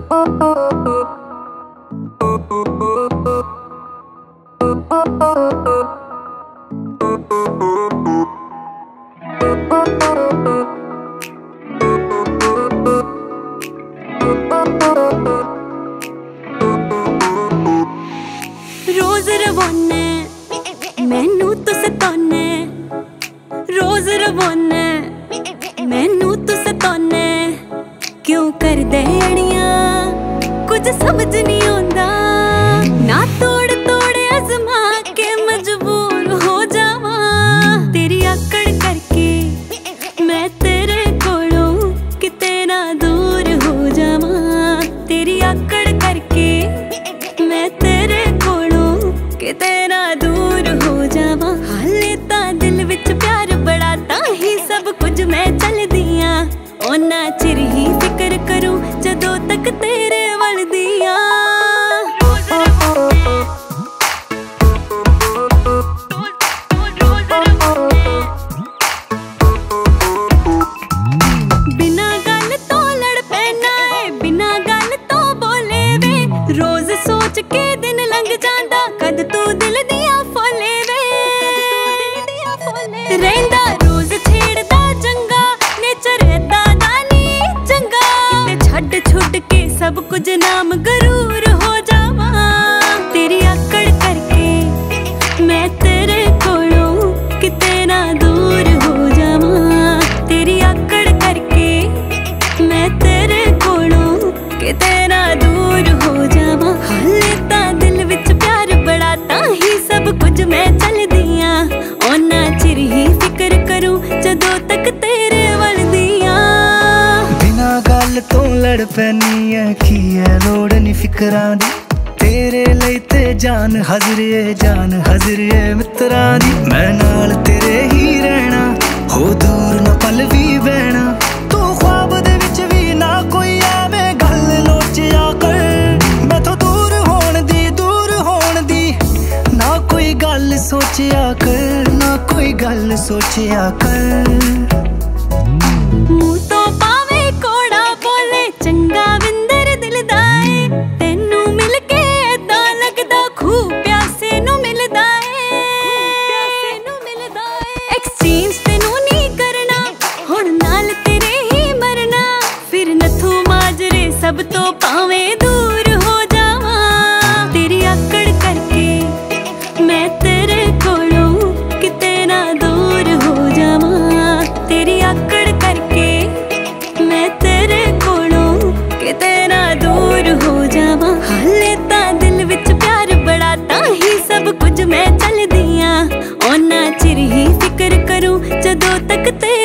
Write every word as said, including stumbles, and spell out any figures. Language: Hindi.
रोज रवाने मैनू तू सताने, रोज रवाने मैनू तू सताने, क्यों कर दे अड़ियां कुछ समझ नहीं आंदा, ना तोड़ तोड़ आजमा के मजबूर हो जावा, तेरी आकड़ करके मैं तेरे कोलों किते ना दूर हो जावा, तेरी आकड़ करके मैं तेरे कोलों किते ना दूर हो जावा। हाले तां दिल विच प्यार बड़ा तां ही सब कुछ मैं चलदियां, ओना चिर ही फिक्र करूं जदों तक तेरे वल दियां। बिना गल तो लड़ पैना है, बिना गल तो बोले वे, रोज सोच के दिन लंघ जांदा कद तू दिल दिया फोले वे, रहिंदा रोज छेड़दा चंगा नेचर ऐदा दा नी चंगा, ते छड्ड छुड के सब कुछ नाम गरूर हो जावा, तेरी आकड़ करके मैं तेरे कोलों किते ना दूर हो जावा, तेरी आकड़ करके मैं तेरे कोलों किते ना दूर हो जावा। हाले तां दिल विच प्यार बड़ा तां ही सब कुछ मैं चलदियां, ओना चिर ही फिक्र करूं जदों तक तेरे वल दियां। बिना गल तो लड़ पैनी है की है लोड़ नी फिकरां दी, तेरे लई ते जान हाजिर है जान हाजिर है मित्तरां दी, मैं नाल तेरे ही रहना हो दूर ना पल भी बहना, तू ख्वाब दे विच भी ना कोई आवे गल लोचिया कर, मैथों दूर होण दी दूर होण दी ना कोई गल सोचिया कर, ना कोई गल सोचिया कर। मुंह तो पावे कोड़ा बोले चंगा विंदर दिल दा है, तेनू मिल के ऐदा लगदा खूब प्यासे नू मिलदा है, प्यासे नू मिलदा है। एक्सचेंज तेनू नहीं करना हुण नाल तेरे ही मरना, फिर नथू माजरे सब तो पावे दूर हो जावा, तेरी आकड़ करके मैं तेरे कोलों किते ना दूर हो जावा, तेरी आकड़ करके मैं तेरे कोलों किते ना दूर हो जावा। हाले तां दिल विच प्यार बड़ा तां ही सब कुछ मैं चलदियां, ओना चिर ही फिक्र करूं जदों तक ते